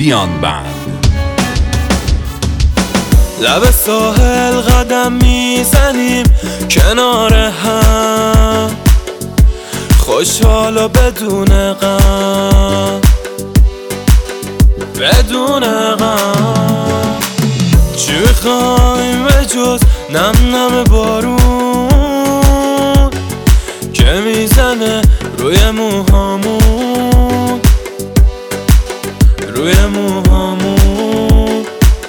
بیان بند. لب ساحل قدم میزنیم کنار هم، خوشحال و بدون غم، بدون غم. چی میخوایم به جز نم نم بارون که میزنه روی موهامون، روی موهامون.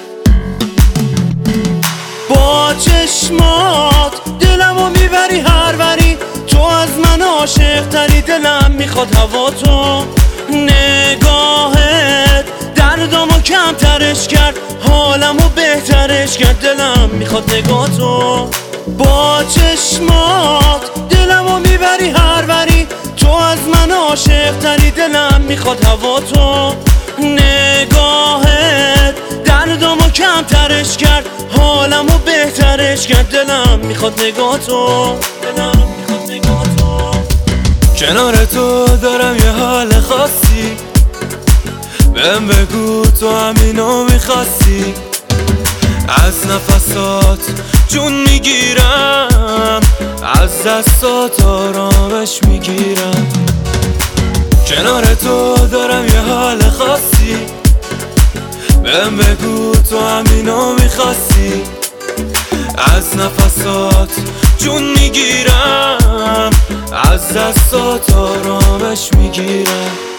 با چشمات دلمو میبری هر وری، تو از من عاشق تری، دلم میخواد هوا تو. نگاهت دردامو کمترش کرد، حالمو بهترش کرد، دلم میخواد نگاه تو. با چشمات دلمو میبری هر وری، تو از من عاشق تری، دلم میخواد هوا تو. نگاهت دردامو کمترش کرد، حالمو بهترش کرد، دلم میخواد نگاه تو، دلم میخواد نگاه تو. کنار تو دارم یه حال خاصی، بهم بگو تو همینو میخواستی. از نفسات جون میگیرم، از دستات آرامش میگیرم. کنار تو دارم یه حال خاصی، بهم بگو تو همینو میخواستی. از نفسات جون میگیرم، از دستات آرامش میگیرم.